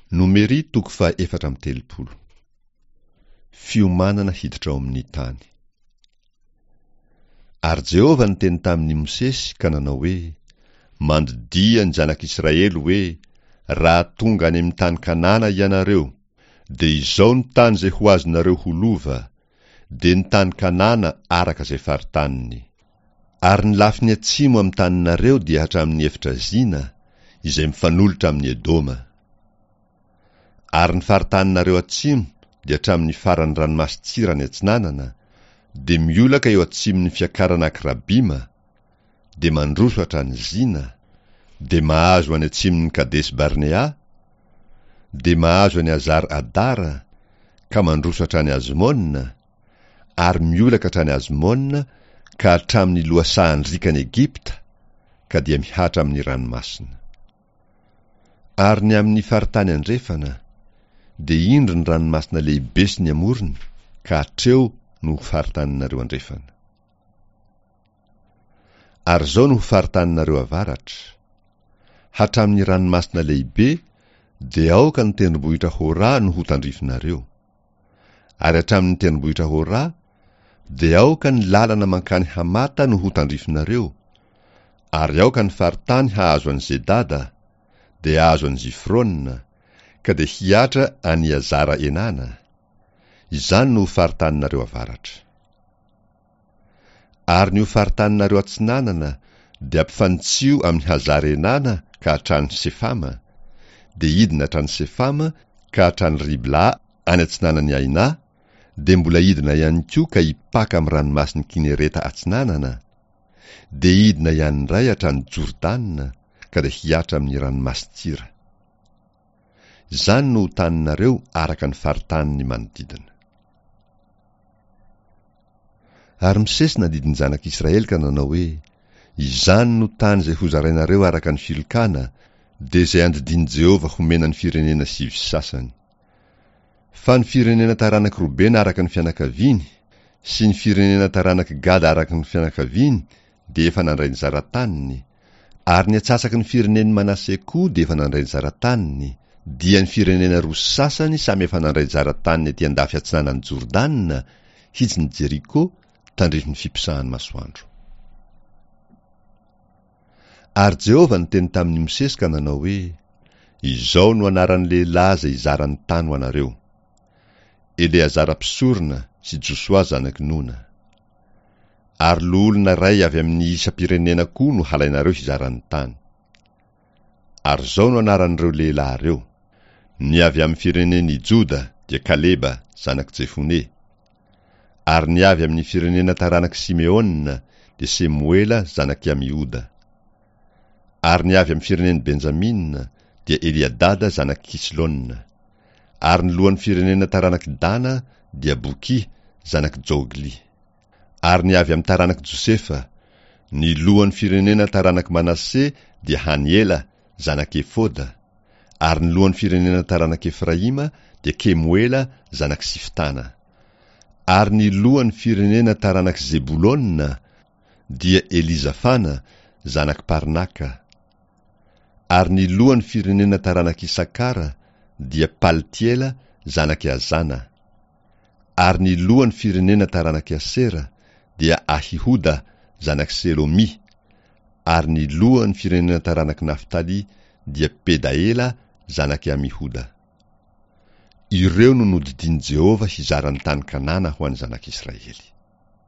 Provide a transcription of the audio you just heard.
Nomery 4:30. Fiomanana hiditra ao amin'ny tany. Ary Jehova niteny tamin'ny Mosesy ka nanao hoe, mandidia ny zanak'Israely hoe, raha tonga any amin'ny tany Kanana ianareo, de izao ny tany zay ho azonareo ho lova, de ny tany Kanana araka zay faritaniny. Ary ny lafiny atsimo amin'ny taninareo dia hatramin'ny efitra zina, izay mifanolotra amin'ny Edoma. Ary ny faritaninareo atsimo dia hatramin'ny faran'ny ranomasitsirany atsinanana, de miolaka eo atsimon'ny fiakarana Akrabima, de mandroso hatrany Zina, de mahazo any atsimon'ny Kades Barnea, de mahazo any Azar Adara, ka mandroso hatrany Azmona, ary miolaka hatrany Azmona, ka hatramin'ny lohasahan'ny rikany Egipta, ka dia mihatra amin'ny ranomasina. Ary ny amin'ny faritany andrefana, de indro ny ranomasina lehibe sy ny amorony, ka hatreo no faritaninareo andrefana. Ary zao no faritaninareo avaratra, hatramin'ny ranomasina lehibe, de aoka ny tendrombohitra Hora no hotandrifinareo. Ary hatramin'ny tendrombohitra Hora, de aoka ny lalana mankany Hamata no hotandrifinareo. Ary aoka ny faritany hahazo any Zedada, de hahazo any Zifrona, ka de hiatra any Azara Enana. Izany no faritaninareo avaratra. Ary ny faritaninareo atsinanana, de ampifantsio amin'ny Hazara Enana ka hatrany Sefama, de idina hatrany Sefama ka hatrany Ribla any atsinanany Aina, de mbola idina ihany koa ka hipaka amin'ny ranomasin'ny Kinereta atsinanana, de idina ihany indray hatrany Jordanina, ka de hiatra amin'ny ranomasitsira. Zany no taninareo araka ny faritaniny manodidina. Ary Mosesy nadidiny zanak'Israely ka nanao hoe, izany no tany zay hozarainareo araka ny filokana, de zay andidiny Jehova homena ny firenena 7 sasany. Fa ny firenena taranaky Robena araka ny fianakaviany, sy ny firenena taranaky Gada araka ny fianakaviany, de efa nandray ny zarataniny, ary ny atsasaky ny fireneny Manase koa de efa nandray ny zarataniny, dia ny firenena 2 sasany samy efa nandray ny zarataniny ety andafy atsinanany Jordanina, hitsy ny Jeriko, tandrify ny fipisahan'ny masoandro. Ary Jehova niteny tamin'ny Mosesy ka nanao hoe, izao no anaran'ny lehilahy zay izarany tany ho anareo, Eleazara mpisorona sy Josua zanaky Nona. Ary loolona ray avy amin'ny isa-pirenena koa no halainareo hizarany tany. Ary zao no anaran'ireo lehilahy reo, ny avy amin'ny fireneny Joda dia Kaleba zanaky Jefone, ary ny avy amin'ny firenena taranaky Simeona dia Semuela zanaky Amioda, ary ny avy amin'ny fireneny Benjamina dia Eliadada zanaky Kislona, ary ny lohan'ny firenena taranaky Dana dia Boki zanaky Jogli, ary ny avy amin'ny taranaky Josefa, ny lohan'ny firenena taranaky Manase dia Haniela zanaky Efoda, ary ny lohan'ny firenena taranaky Efraima dia Kemuela zanaky Siftana, ary ny lohan'ny firenena taranaky Zebulona dia Elizafana zanaky Parnaka, ary ny lohan'ny firenena taranaky Isakara dia Paltiela zanaky Azana, ary ny lohan'ny firenena taranaky Asera dia Ahihuda zanaky Selomi, ary ny lohan'ny firenena taranaky Naftali dia Pedaela zanaky Amihuda. Ireo no nodidiny Jehova hizarany tany Kanana ho an'ny zanak'Israely.